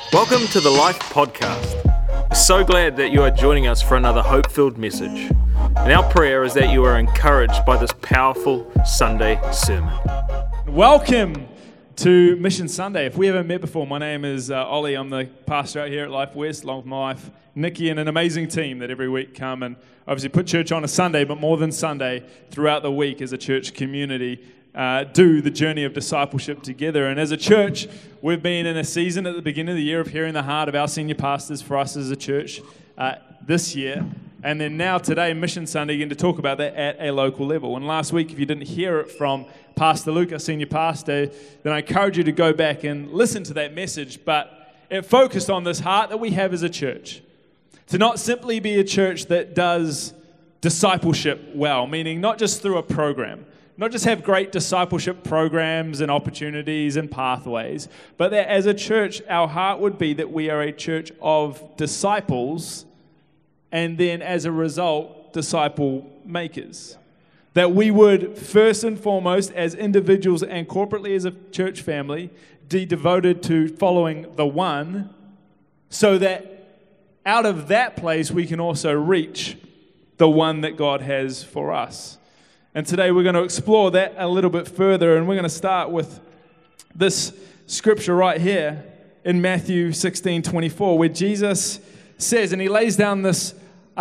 Welcome to the Life Podcast. We're so glad that you are joining us for another hope-filled message. And our prayer is that you are encouraged by this powerful Sunday sermon. Welcome to Mission Sunday. If we haven't met before, my name is Ollie. I'm the pastor out here at Life West, along with my wife, Nikki, and an amazing team that every week come and obviously put church on a Sunday, but more than Sunday, throughout the week as a church community, do the journey of discipleship together. And as a church, we've been in a season at the beginning of the year of hearing the heart of our senior pastors for us as a church this year. And then now today, Mission Sunday, again to talk about that at a local level. And last week, if you didn't hear it from Pastor Luke, our senior pastor, then I encourage you to go back and listen to that message. But it focused on this heart that we have as a church. To not simply be a church that does discipleship well, meaning not just through a program, not just have great discipleship programs and opportunities and pathways, but that as a church, our heart would be that we are a church of disciples and then as a result, disciple makers. That we would first and foremost, as individuals and corporately as a church family, be devoted to following the one, so that out of that place we can also reach the one that God has for us. And today we're going to explore that a little bit further, and we're going to start with this scripture right here in Matthew 16:24, where Jesus says, and he lays down this,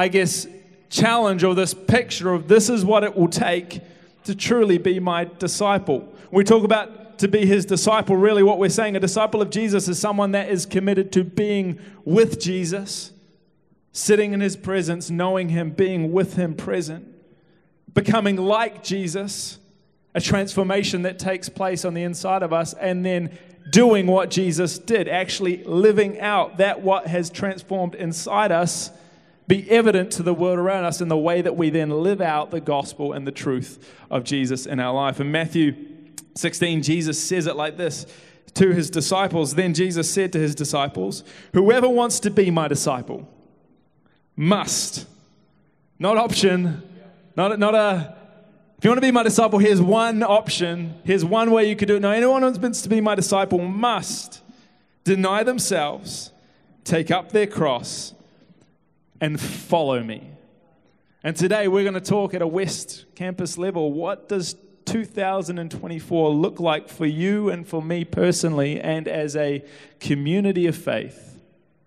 challenge or this picture of this is what it will take to truly be my disciple. When we talk about to be his disciple, really what we're saying, a disciple of Jesus is someone that is committed to being with Jesus, sitting in his presence, knowing him, being with him present, becoming like Jesus, a transformation that takes place on the inside of us, and then doing what Jesus did, actually living out that what has transformed inside us, be evident to the world around us in the way that we then live out the gospel and the truth of Jesus in our life. In Matthew 16, Jesus says it like this to his disciples. Then Jesus said to his disciples, "Whoever wants to be my disciple must," not option, not a, if you want to be my disciple, here's one option, here's one way you could do it. No, anyone who wants to be my disciple must deny themselves, take up their cross, and follow me. And today we're going to talk at a West Campus level. What does 2024 look like for you and for me personally and as a community of faith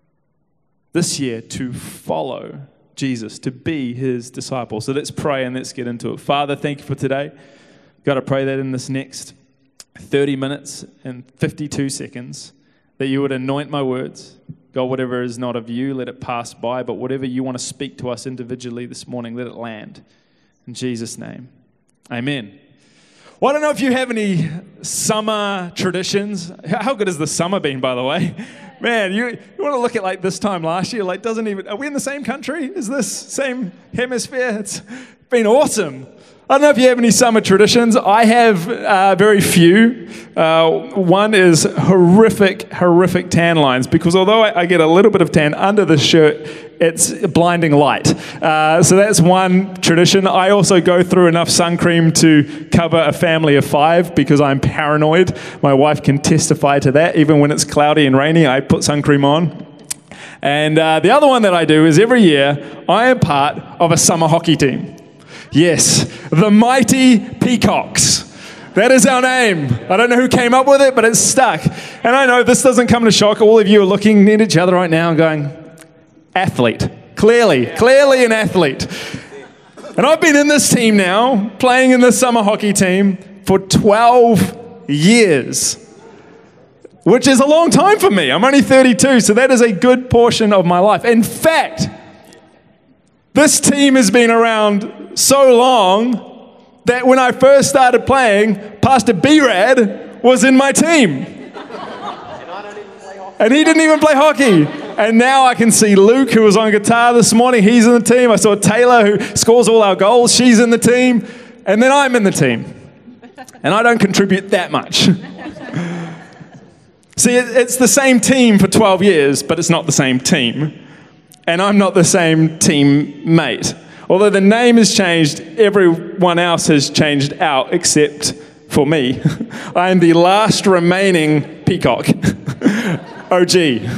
this year to follow Jesus, to be his disciple? So let's pray and let's get into it. Father, thank you for today. Got to pray that in this next 30 minutes and 52 seconds that you would anoint my words. God, whatever is not of you, let it pass by. But whatever you want to speak to us individually this morning, let it land. In Jesus' name, amen. Well, I don't know if you have any summer traditions. How good has the summer been, by the way? Man, you want to look at like this time last year, like are we in the same country? Is this same hemisphere? It's been awesome. I don't know if you have any summer traditions. I have very few. One is horrific tan lines, because although I get a little bit of tan under the shirt, it's blinding light. So that's one tradition. I also go through enough sun cream to cover a family of 5 because I'm paranoid. My wife can testify to that. Even when it's cloudy and rainy, I put sun cream on. And the other one that I do is every year, I am part of a summer hockey team. Yes, the Mighty Peacocks. That is our name. I don't know who came up with it, but it's stuck. And I know this doesn't come to shock. All of you are looking at each other right now and going, athlete. Clearly an athlete. And I've been in this team now, playing in the summer hockey team for 12 years, which is a long time for me. I'm only 32, so that is a good portion of my life. In fact, this team has been around so long that when I first started playing, Pastor B-Rad was in my team. And he didn't even play hockey. And now I can see Luke, who was on guitar this morning. He's in the team. I saw Taylor, who scores all our goals. She's in the team. And then I'm in the team. And I don't contribute that much. See, it's the same team for 12 years, but it's not the same team. And I'm not the same teammate. Although the name has changed, everyone else has changed out except for me. I am the last remaining peacock. OG.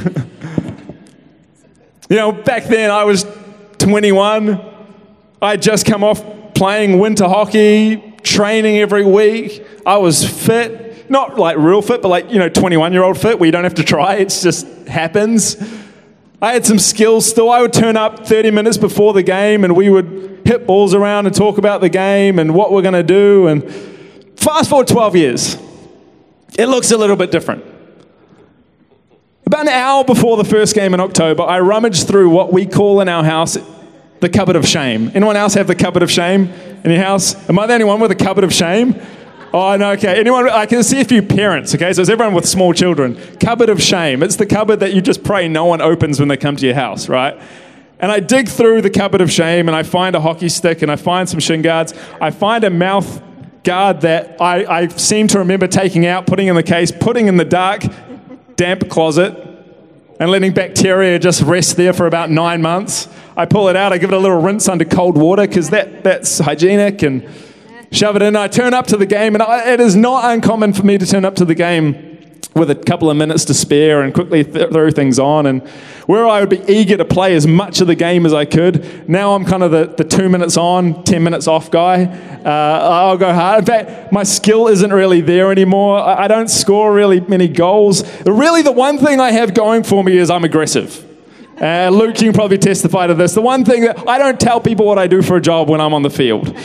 Back then I was 21. I had just come off playing winter hockey, training every week. I was fit, not like real fit, but like, 21-year-old fit where you don't have to try. It just happens. I had some skills still. I would turn up 30 minutes before the game and we would hit balls around and talk about the game and what we're going to do. And fast forward 12 years. It looks a little bit different. About an hour before the first game in October, I rummaged through what we call in our house the cupboard of shame. Anyone else have the cupboard of shame in your house? Am I the only one with a cupboard of shame? Oh, no, okay. Anyone? I can see a few parents, okay? So it's everyone with small children. Cupboard of shame. It's the cupboard that you just pray no one opens when they come to your house, right? And I dig through the cupboard of shame and I find a hockey stick and I find some shin guards. I find a mouth guard that I seem to remember taking out, putting in the case, putting in the dark, damp closet and letting bacteria just rest there for about 9 months. I pull it out, I give it a little rinse under cold water because that's hygienic and shove it in. I turn up to the game and it is not uncommon for me to turn up to the game with a couple of minutes to spare and quickly throw things on. And where I would be eager to play as much of the game as I could, now I'm kind of the 2 minutes on, 10 minutes off guy. I'll go hard. In fact, my skill isn't really there anymore. I don't score really many goals. Really, the one thing I have going for me is I'm aggressive. Luke, you can probably testify to this. The one thing that I don't tell people what I do for a job when I'm on the field.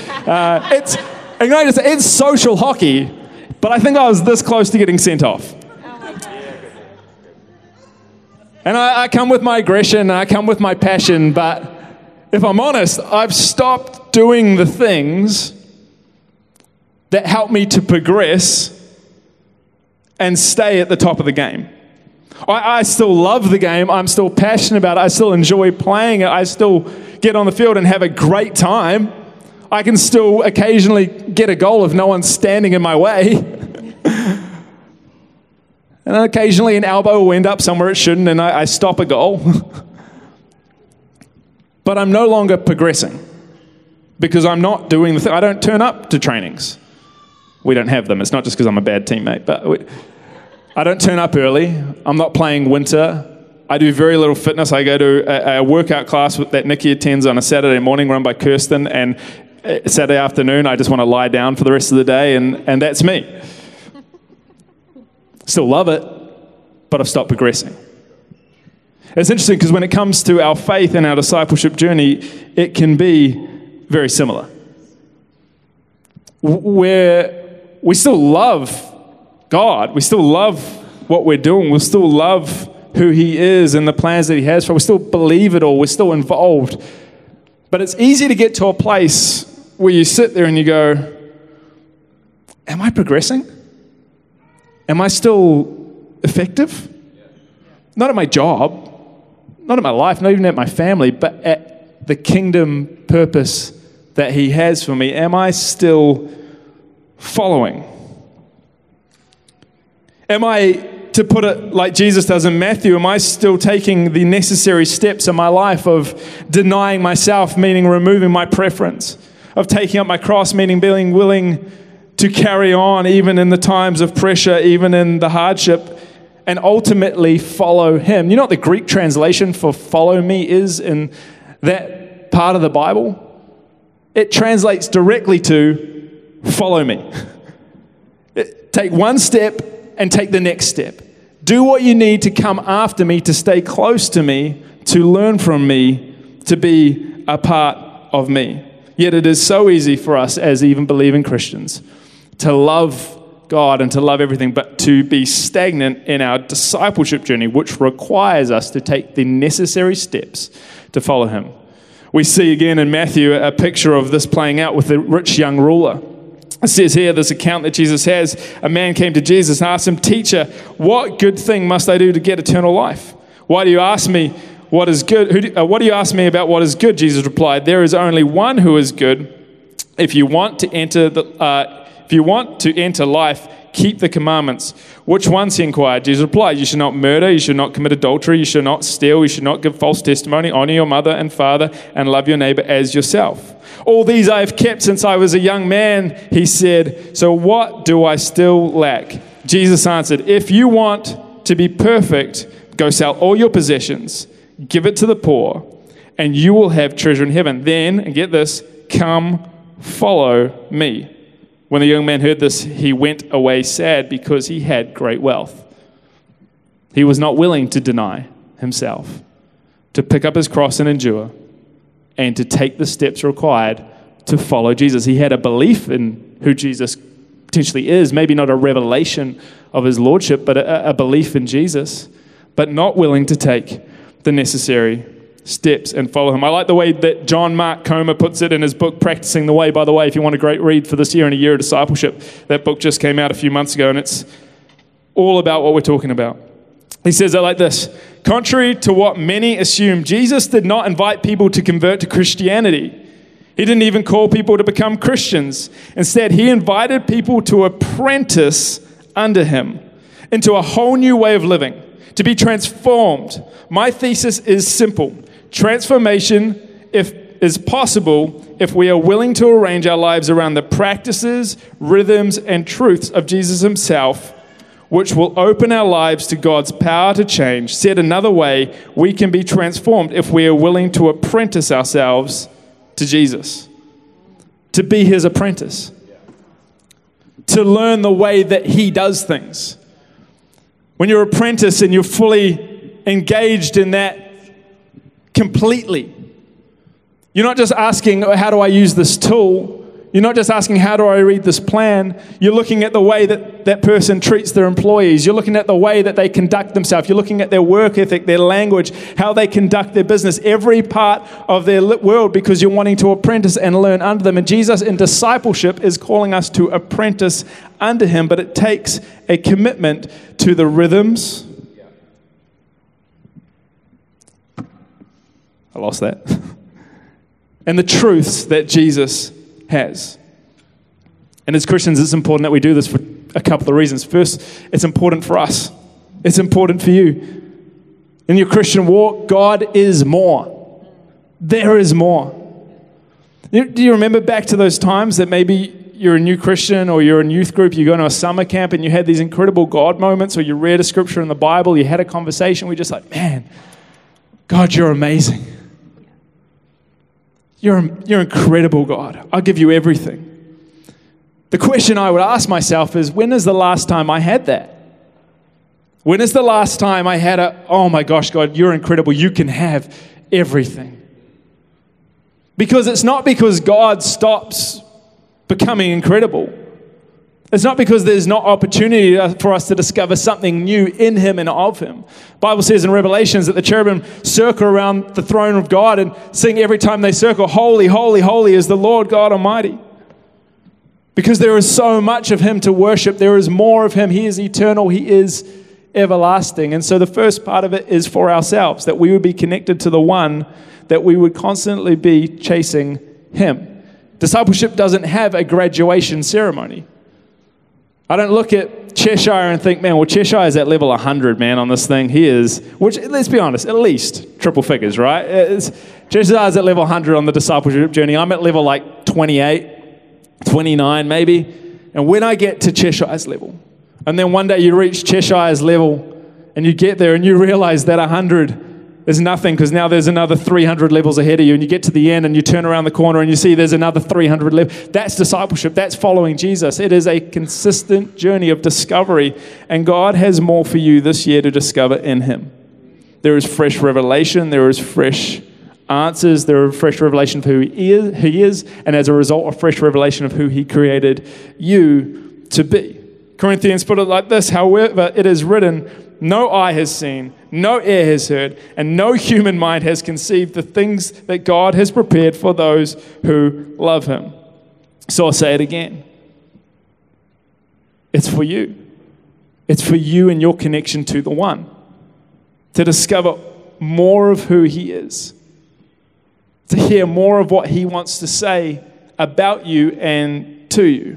It's social hockey, but I think I was this close to getting sent off. And I come with my aggression, and I come with my passion, but if I'm honest, I've stopped doing the things that help me to progress and stay at the top of the game. I still love the game. I'm still passionate about it. I still enjoy playing it. I still get on the field and have a great time. I can still occasionally get a goal if no one's standing in my way. And occasionally an elbow will end up somewhere it shouldn't and I stop a goal. But I'm no longer progressing because I'm not doing the thing. I don't turn up to trainings. We don't have them. It's not just because I'm a bad teammate, but I don't turn up early. I'm not playing winter. I do very little fitness. I go to a workout class that Nikki attends on a Saturday morning run by Kirsten, and Saturday afternoon I just want to lie down for the rest of the day, and that's me. Still love it, but I've stopped progressing. It's interesting because when it comes to our faith and our discipleship journey, it can be very similar. Where we still love God, we still love what we're doing, we still love who He is and the plans that He has for us, we still believe it all, we're still involved. But it's easy to get to a place where you sit there and you go, am I progressing? Am I still effective? Not at my job, not at my life, not even at my family, but at the kingdom purpose that He has for me. Am I still following? Am I, to put it like Jesus does in Matthew, am I still taking the necessary steps in my life of denying myself, meaning removing my preference, of taking up my cross, meaning being willing to carry on even in the times of pressure, even in the hardship, and ultimately follow Him? You know what the Greek translation for follow me is in that part of the Bible? It translates directly to follow me. Take one step and take the next step. Do what you need to come after me, to stay close to me, to learn from me, to be a part of me. Yet it is so easy for us as even believing Christians to love God and to love everything, but to be stagnant in our discipleship journey, which requires us to take the necessary steps to follow Him. We see again in Matthew a picture of this playing out with the rich young ruler. It says here, this account that Jesus has, a man came to Jesus and asked Him, "Teacher, what good thing must I do to get eternal life? Why do you ask me what is good? What do you ask me about what is good?" Jesus replied, "There is only one who is good. If you want to enter life, keep the commandments." "Which ones?" he inquired. Jesus replied, "You should not murder, you should not commit adultery, you should not steal, you should not give false testimony, honor your mother and father, and love your neighbor as yourself. All these I have kept since I was a young man," he said. "So what do I still lack?" Jesus answered, "If you want to be perfect, go sell all your possessions, give it to the poor, and you will have treasure in heaven. Then, and get this, come follow me. When the young man heard this, he went away sad because he had great wealth. He was not willing to deny himself, to pick up his cross and endure, and to take the steps required to follow Jesus. He had a belief in who Jesus potentially is, maybe not a revelation of his lordship, but a belief in Jesus, but not willing to take the necessary steps and follow him. I like the way that John Mark Comer puts it in his book, Practicing the Way. By the way, if you want a great read for this year and a year of discipleship, that book just came out a few months ago, and it's all about what we're talking about. He says it like this: contrary to what many assume, Jesus did not invite people to convert to Christianity. He didn't even call people to become Christians. Instead, he invited people to apprentice under him into a whole new way of living, to be transformed. My thesis is simple. Transformation is possible if we are willing to arrange our lives around the practices, rhythms, and truths of Jesus himself, which will open our lives to God's power to change. Said another way, we can be transformed if we are willing to apprentice ourselves to Jesus, to be his apprentice, to learn the way that he does things. When you're an apprentice and you're fully engaged in that completely, you're not just asking, how do I use this tool? You're not just asking, how do I read this plan? You're looking at the way that that person treats their employees. You're looking at the way that they conduct themselves. You're looking at their work ethic, their language, how they conduct their business, every part of their world, because you're wanting to apprentice and learn under them. And Jesus in discipleship is calling us to apprentice under him, but it takes a commitment to the rhythms. I lost that. And the truths that Jesus has. And as Christians, it's important that we do this for a couple of reasons. First, it's important for us. It's important for you. In your Christian walk, God is more. There is more. Do you remember back to those times that maybe you're a new Christian or you're in youth group, you go to a summer camp and you had these incredible God moments, or you read a scripture in the Bible, you had a conversation, we're just like, man, God, you're amazing. You're incredible, God. I'll give you everything. The question I would ask myself is, when is the last time I had that? When is the last time I had oh my gosh, God, you're incredible. You can have everything. Because it's not because God stops becoming incredible. It's not because there's not opportunity for us to discover something new in him and of him. The Bible says in Revelations that the cherubim circle around the throne of God and sing every time they circle, holy, holy, holy is the Lord God Almighty. Because there is so much of him to worship. There is more of him. He is eternal. He is everlasting. And so the first part of it is for ourselves, that we would be connected to the one, that we would constantly be chasing him. Discipleship doesn't have a graduation ceremony. I don't look at Cheshire and think, man, well, Cheshire is at level 100, man, on this thing. He is, which, let's be honest, at least triple figures, right? Cheshire is at level 100 on the discipleship journey. I'm at level like 28, 29 maybe. And when I get to Cheshire's level, and then one day you reach Cheshire's level and you get there and you realize that 100 is nothing, because now there's another 300 levels ahead of you, and you get to the end and you turn around the corner and you see there's another 300 levels. That's discipleship. That's following Jesus. It is a consistent journey of discovery, and God has more for you this year to discover in him. There is fresh revelation. There is fresh answers. There is fresh revelation of who he is, and as a result, a fresh revelation of who he created you to be. Corinthians put it like this: however, it is written, no eye has seen, no ear has heard, and no human mind has conceived the things that God has prepared for those who love him. So I'll say it again. It's for you. It's for you and your connection to the one, to discover more of who he is, to hear more of what he wants to say about you and to you.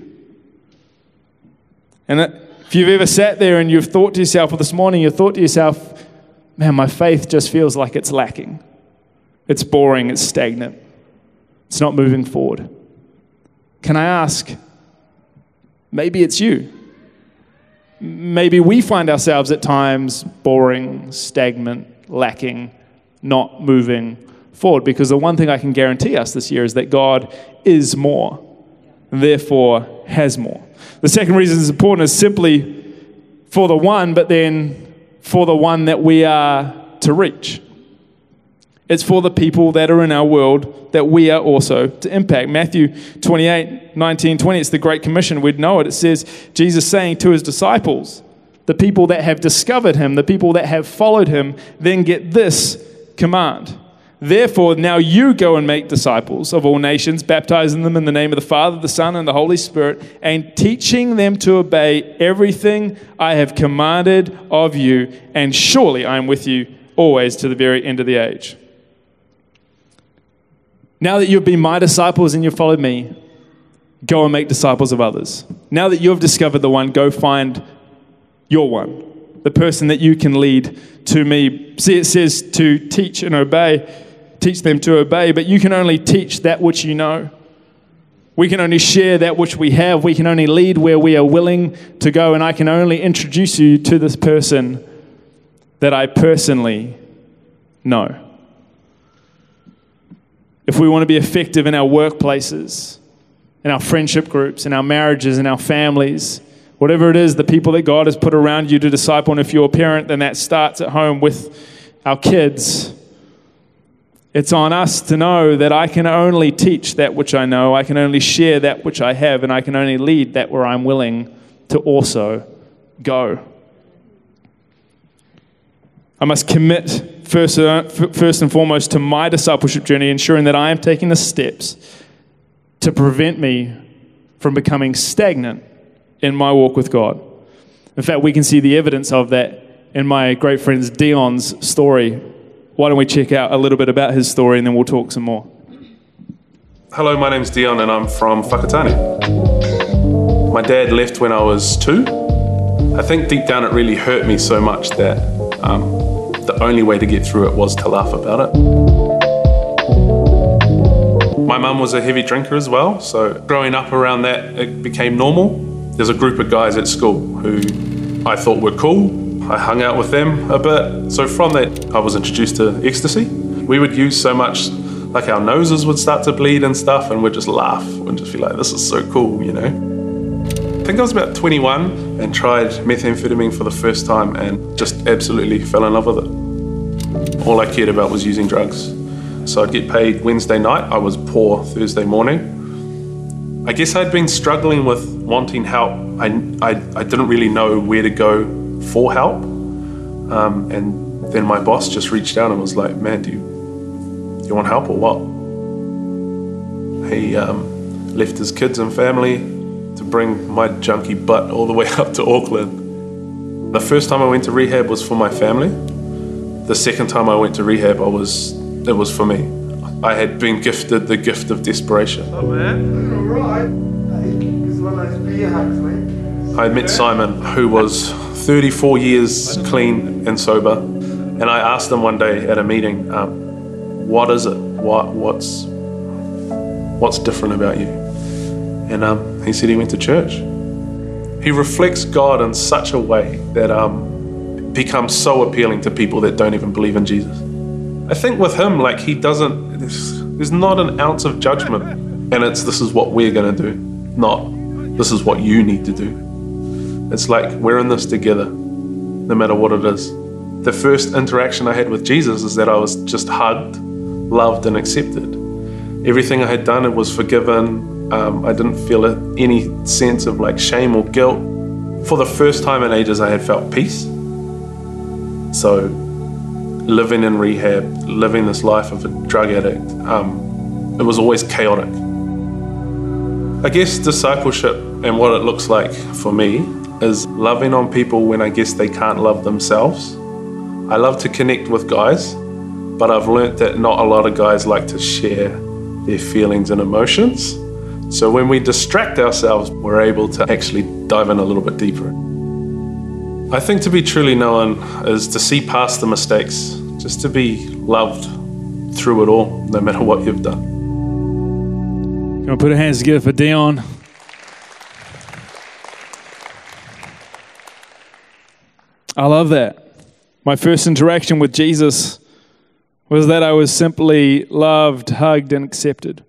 And if you've ever sat there and you've thought to yourself, well, this morning you've thought to yourself, man, my faith just feels like it's lacking. It's boring, it's stagnant. It's not moving forward. Can I ask, maybe it's you. maybe we find ourselves at times boring, stagnant, lacking, not moving forward. Because the one thing I can guarantee us this year is that God is more, and therefore has more. The second reason it's important is simply for the one, but then for the one that we are to reach. It's for the people that are in our world that we are also to impact. Matthew 28, 19, 20, it's the Great Commission. We'd know it. It says, Jesus saying to his disciples, the people that have discovered him, the people that have followed him, then get this command. Therefore, now you go and make disciples of all nations, baptizing them in the name of the Father, the Son, and the Holy Spirit, and teaching them to obey everything I have commanded of you, and surely I am with you always to the very end of the age. Now that you've been my disciples and you've followed me, go and make disciples of others. Now that you've discovered the one, go find your one, the person that you can lead to me. See, it says to teach and obey, teach them to obey, but you can only teach that which you know. We can only share that which we have. We can only lead where we are willing to go, and I can only introduce you to this person that I personally know. If we want to be effective in our workplaces, in our friendship groups, in our marriages, in our families, whatever it is, the people that God has put around you to disciple, and if you're a parent, then that starts at home with our kids. It's on us to know that I can only teach that which I know, I can only share that which I have, and I can only lead that where I'm willing to also go. I must commit first and foremost to my discipleship journey, ensuring that I am taking the steps to prevent me from becoming stagnant in my walk with God. In fact, we can see the evidence of that in my great friend's Dion's story. Why don't we check out a little bit about his story and then we'll talk some more. Hello, my name's Dion and I'm from Whakatane. My dad left when I was 2. I think deep down it really hurt me so much that the only way to get through it was to laugh about it. My mum was a heavy drinker as well, so growing up around that, it became normal. There's a group of guys at school who I thought were cool. I hung out with them a bit. So from that, I was introduced to ecstasy. We would use so much, like our noses would start to bleed and stuff, and we'd just laugh and just be like, this is so cool, you know? I think I was about 21 and tried methamphetamine for the first time and just absolutely fell in love with it. All I cared about was using drugs. So I'd get paid Wednesday night. I was poor Thursday morning. I guess I'd been struggling with wanting help. I didn't really know where to go for help. And then my boss just reached out and was like, man, do you want help or what? He left his kids and family to bring my junkie butt all the way up to Auckland. The first time I went to rehab was for my family. The second time I went to rehab, it was for me. I had been gifted the gift of desperation. Oh man. All right. It's one of those beer hugs, mate. I met Simon, who was 34 years clean and sober, and I asked him one day at a meeting, what is it? What's different about you? And he said he went to church. He reflects God in such a way that becomes so appealing to people that don't even believe in Jesus. I think with him, like there's not an ounce of judgment, and this is what we're gonna do, not this is what you need to do. It's like we're in this together, no matter what it is. The first interaction I had with Jesus is that I was just hugged, loved, and accepted. Everything I had done, it was forgiven. I didn't feel any sense of like shame or guilt. For the first time in ages, I had felt peace. So living in rehab, living this life of a drug addict, it was always chaotic. I guess discipleship and what it looks like for me is loving on people when I guess they can't love themselves. I love to connect with guys, but I've learnt that not a lot of guys like to share their feelings and emotions. So when we distract ourselves, we're able to actually dive in a little bit deeper. I think to be truly known is to see past the mistakes, just to be loved through it all, no matter what you've done. Can we put our hands together for Dion? I love that. My first interaction with Jesus was that I was simply loved, hugged, and accepted.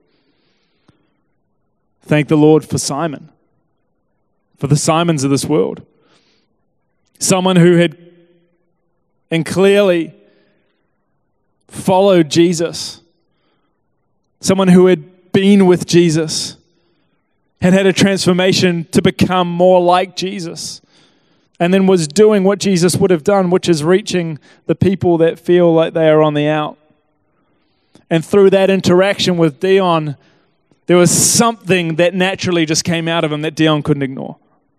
Thank the Lord for Simon, for the Simons of this world. Someone who had and clearly followed Jesus. Someone who had been with Jesus, had had a transformation to become more like Jesus, and then was doing what Jesus would have done, which is reaching the people that feel like they are on the out. And through that interaction with Dion, there was something that naturally just came out of him that Dion couldn't ignore.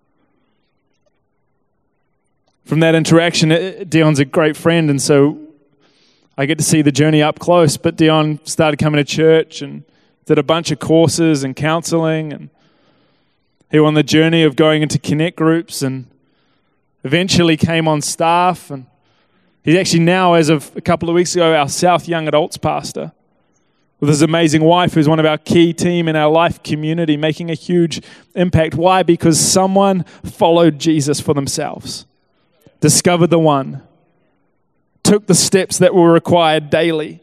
From that interaction, Dion's a great friend, and so I get to see the journey up close. But Dion started coming to church and did a bunch of courses and counseling, and he went on the journey of going into connect groups and eventually came on staff. And he's actually now, as of a couple of weeks ago, our South Young Adults pastor with his amazing wife, who's one of our key team in our life community, making a huge impact. Why? Because someone followed Jesus for themselves, discovered the one, took the steps that were required daily,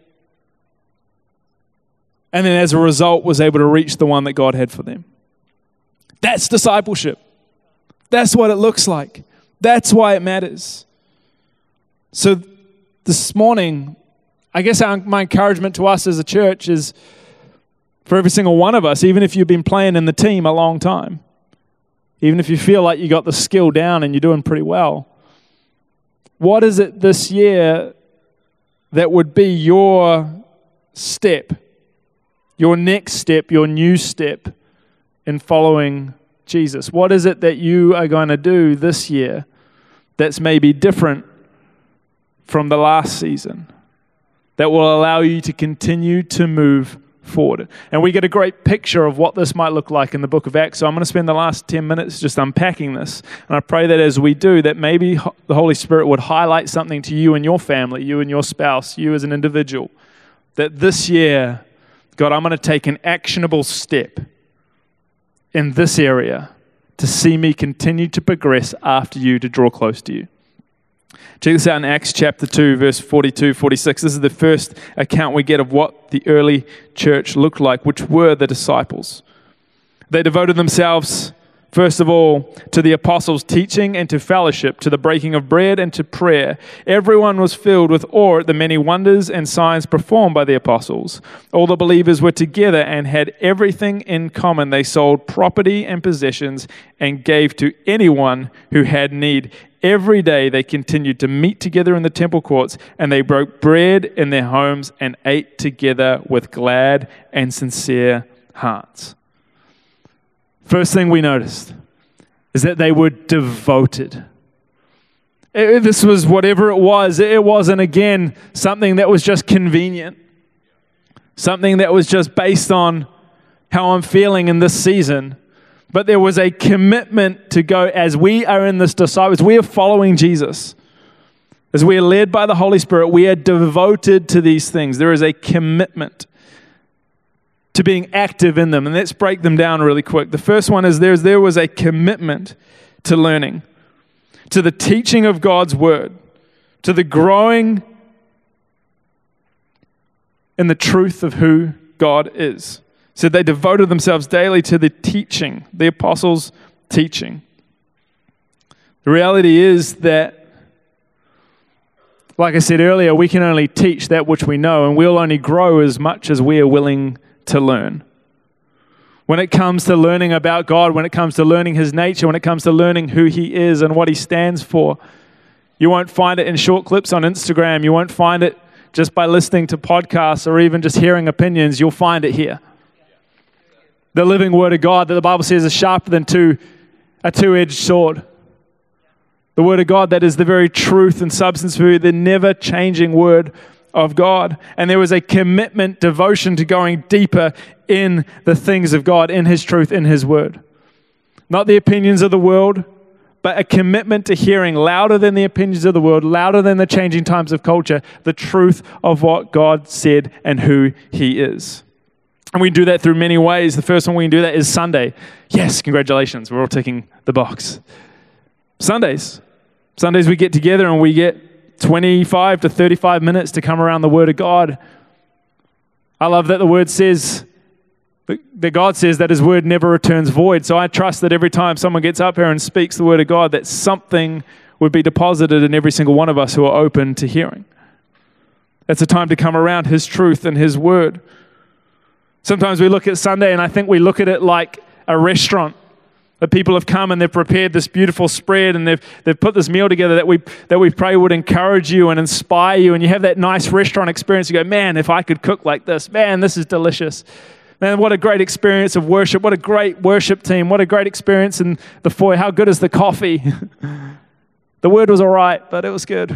and then as a result was able to reach the one that God had for them. That's discipleship. That's what it looks like. That's why it matters. So this morning, I guess my encouragement to us as a church is for every single one of us, even if you've been playing in the team a long time, even if you feel like you got the skill down and you're doing pretty well, what is it this year that would be your step, your next step, your new step in following Jesus? What is it that you are going to do this year that's maybe different from the last season that will allow you to continue to move forward? And we get a great picture of what this might look like in the book of Acts. So I'm going to spend the last 10 minutes just unpacking this. And I pray that as we do, that maybe the Holy Spirit would highlight something to you and your family, you and your spouse, you as an individual, that this year, God, I'm going to take an actionable step in this area to see me continue to progress after you, to draw close to you. Check this out in Acts chapter 2, verse 42, 46. This is the first account we get of what the early church looked like, which were the disciples. They devoted themselves, first of all, to the apostles' teaching and to fellowship, to the breaking of bread and to prayer. Everyone was filled with awe at the many wonders and signs performed by the apostles. All the believers were together and had everything in common. They sold property and possessions and gave to anyone who had need. Every day they continued to meet together in the temple courts, and they broke bread in their homes and ate together with glad and sincere hearts. First thing we noticed is that they were devoted. This was whatever it wasn't, again, something that was just convenient, something that was just based on how I'm feeling in this season. But there was a commitment to go, as we are in this disciples, we are following Jesus. As we are led by the Holy Spirit, we are devoted to these things. There is a commitment to being active in them. And let's break them down really quick. The first one is there was a commitment to learning, to the teaching of God's word, to the growing in the truth of who God is. So they devoted themselves daily to the teaching, the apostles' teaching. The reality is that, like I said earlier, we can only teach that which we know, and we'll only grow as much as we are willing to learn. When it comes to learning about God, when it comes to learning His nature, when it comes to learning who He is and what He stands for, you won't find it in short clips on Instagram. You won't find it just by listening to podcasts or even just hearing opinions. You'll find it here. The living Word of God that the Bible says is sharper than a two-edged sword. The Word of God that is the very truth and substance for the never-changing Word of God. And there was a commitment, devotion to going deeper in the things of God, in His truth, in His Word. Not the opinions of the world, but a commitment to hearing louder than the opinions of the world, louder than the changing times of culture, the truth of what God said and who He is. And we can do that through many ways. The first one we can do that is Sunday. Yes, congratulations. We're all ticking the box. Sundays. Sundays we get together and we get 25 to 35 minutes to come around the Word of God. I love that the Word says, that God says that His Word never returns void. So I trust that every time someone gets up here and speaks the Word of God, that something would be deposited in every single one of us who are open to hearing. It's a time to come around His truth and His Word. Sometimes we look at Sunday and I think we look at it like a restaurant. That people have come and they've prepared this beautiful spread and they've put this meal together that we pray would encourage you and inspire you, and you have that nice restaurant experience. You go, man, if I could cook like this, man, this is delicious. Man, what a great experience of worship. What a great worship team. What a great experience in the foyer. How good is the coffee? The word was all right, but it was good.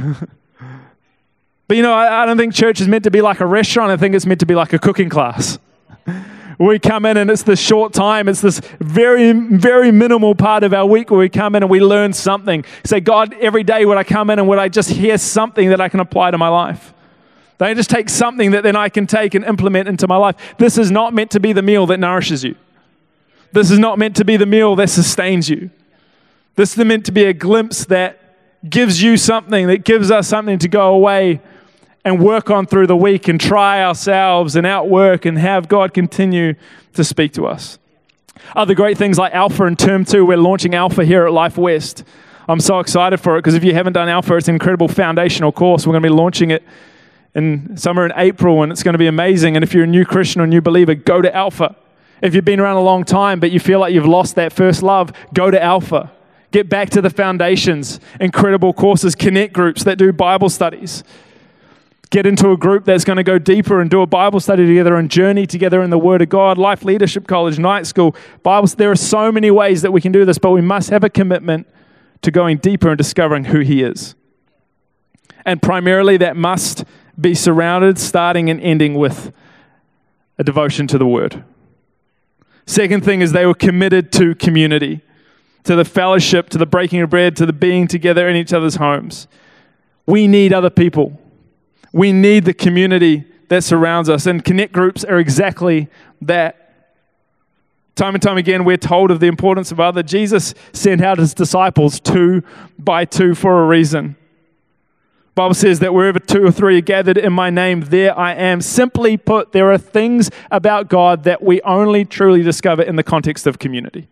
But I don't think church is meant to be like a restaurant. I think it's meant to be like a cooking class. We come in and it's this short time. It's this very, very minimal part of our week where we come in and we learn something. Say, God, every day would I come in and would I just hear something that I can apply to my life? They just take something that then I can take and implement into my life. This is not meant to be the meal that nourishes you. This is not meant to be the meal that sustains you. This is meant to be a glimpse that gives you something, that gives us something to go away and work on through the week and try ourselves and outwork and have God continue to speak to us. Other great things like Alpha in Term 2. We're launching Alpha here at Life West. I'm so excited for it because if you haven't done Alpha, it's an incredible foundational course. We're going to be launching it somewhere in April, and it's going to be amazing. And if you're a new Christian or a new believer, go to Alpha. If you've been around a long time but you feel like you've lost that first love, go to Alpha. Get back to the foundations. Incredible courses, connect groups that do Bible studies. Get into a group that's going to go deeper and do a Bible study together and journey together in the Word of God. Life Leadership College, night school, Bibles. There are so many ways that we can do this, but we must have a commitment to going deeper and discovering who He is. And primarily that must be surrounded, starting and ending with a devotion to the Word. Second thing is they were committed to community, to the fellowship, to the breaking of bread, to the being together in each other's homes. We need other people. We need the community that surrounds us, and connect groups are exactly that. Time and time again, we're told of the importance of other. Jesus sent out His disciples 2 by 2 for a reason. The Bible says that wherever 2 or 3 are gathered in my name, there I am. Simply put, there are things about God that we only truly discover in the context of community.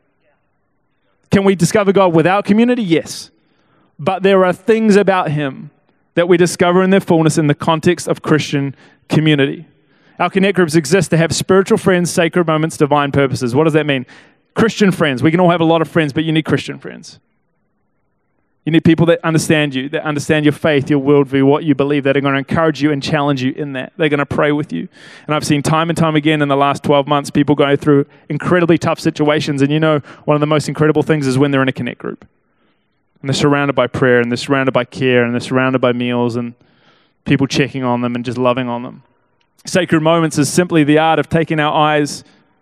Can we discover God without community? Yes. But there are things about Him that we discover in their fullness in the context of Christian community. Our connect groups exist to have spiritual friends, sacred moments, divine purposes. What does that mean? Christian friends. We can all have a lot of friends, but you need Christian friends. You need people that understand you, that understand your faith, your worldview, what you believe, that are going to encourage you and challenge you in that. They're going to pray with you. And I've seen time and time again in the last 12 months, people go through incredibly tough situations. And one of the most incredible things is when they're in a connect group. And they're surrounded by prayer, and they're surrounded by care, and they're surrounded by meals, and people checking on them and just loving on them. Sacred moments is simply the art of taking our eyes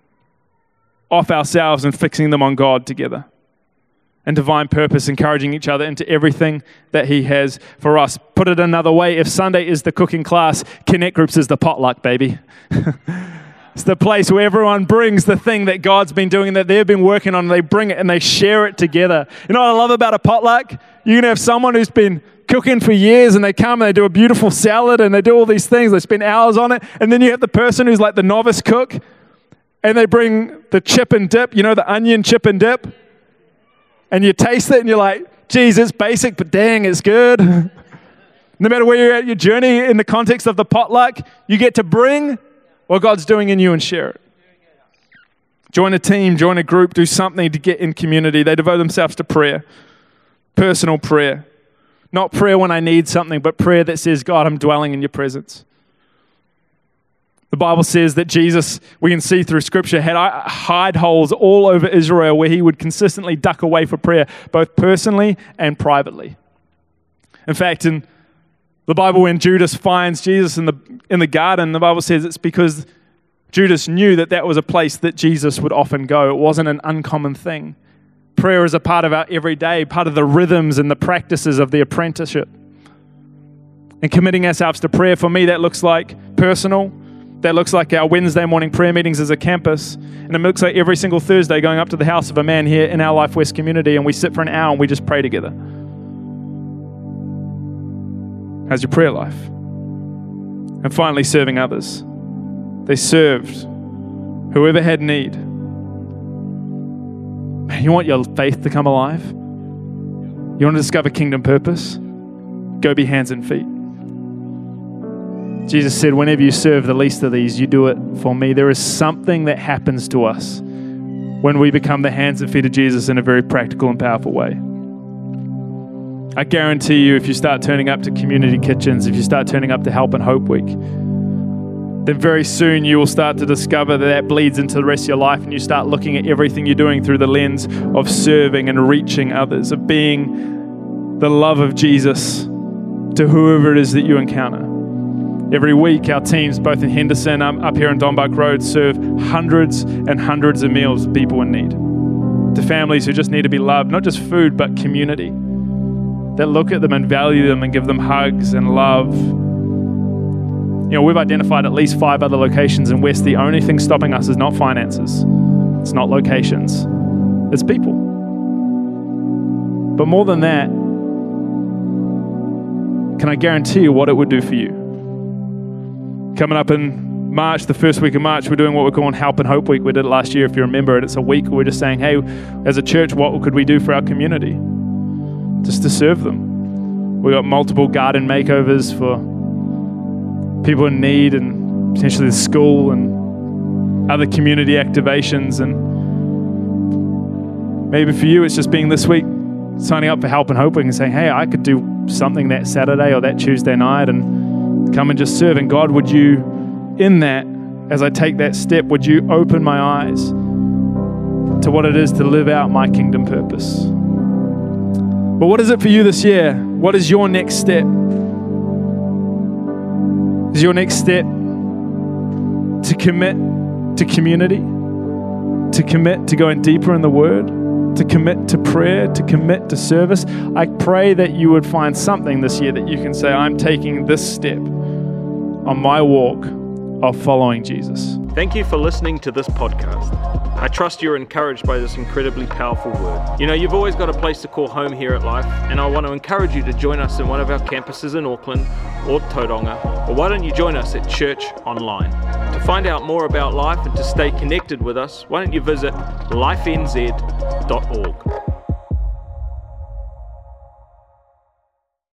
off ourselves and fixing them on God together. And divine purpose, encouraging each other into everything that He has for us. Put it another way, if Sunday is the cooking class, connect groups is the potluck, baby. It's the place where everyone brings the thing that God's been doing, that they've been working on, and they bring it and they share it together. You know what I love about a potluck? You can have someone who's been cooking for years, and they come and they do a beautiful salad and they do all these things. They spend hours on it. And then you have the person who's like the novice cook, and they bring the chip and dip, the onion chip and dip. And you taste it and you're like, geez, it's basic, but dang, it's good. No matter where you're at your journey in the context of the potluck, you get to bring what God's doing in you and share it. Join a team, join a group, do something to get in community. They devote themselves to prayer, personal prayer. Not prayer when I need something, but prayer that says, God, I'm dwelling in your presence. The Bible says that Jesus, we can see through Scripture, had hide holes all over Israel where He would consistently duck away for prayer, both personally and privately. In fact, in the Bible, when Judas finds Jesus in the garden, the Bible says it's because Judas knew that was a place that Jesus would often go. It wasn't an uncommon thing. Prayer is a part of our everyday, part of the rhythms and the practices of the apprenticeship. And committing ourselves to prayer, for me, that looks like personal. That looks like our Wednesday morning prayer meetings as a campus. And it looks like every single Thursday going up to the house of a man here in our Life West community, and we sit for an hour and we just pray together. How's your prayer life? And finally, serving others. They served whoever had need. Man, you want your faith to come alive? You want to discover kingdom purpose? Go be hands and feet. Jesus said, whenever you serve the least of these, you do it for me. There is something that happens to us when we become the hands and feet of Jesus in a very practical and powerful way. I guarantee you, if you start turning up to community kitchens, if you start turning up to Help and Hope Week, then very soon you will start to discover that bleeds into the rest of your life, and you start looking at everything you're doing through the lens of serving and reaching others, of being the love of Jesus to whoever it is that you encounter. Every week, our teams, both in Henderson, up here on Donbuck Road, serve hundreds and hundreds of meals to people in need, to families who just need to be loved, not just food, but community, that look at them and value them and give them hugs and love. You know, we've identified at least 5 other locations in West. The only thing stopping us is not finances. It's not locations. It's people. But more than that, can I guarantee you what it would do for you? Coming up in March, the first week of March, we're doing what we're calling Help and Hope Week. We did it last year, if you remember it. It's a week where we're just saying, hey, as a church, what could we do for our community? Just to serve them. We got multiple garden makeovers for people in need, and potentially the school and other community activations. And maybe for you, it's just being this week, signing up for Help and Hope Week and saying, hey, I could do something that Saturday or that Tuesday night and come and just serve. And God, would you, in that, as I take that step, would you open my eyes to what it is to live out my kingdom purpose? But what is it for you this year? What is your next step? Is your next step to commit to community, to commit to going deeper in the Word, to commit to prayer, to commit to service? I pray that you would find something this year that you can say, I'm taking this step on my walk of following Jesus. Thank you for listening to this podcast. I trust you're encouraged by this incredibly powerful word. You know, you've always got a place to call home here at Life, and I want to encourage you to join us in one of our campuses in Auckland or Tauranga, or why don't you join us at Church Online? To find out more about Life and to stay connected with us, why don't you visit lifenz.org.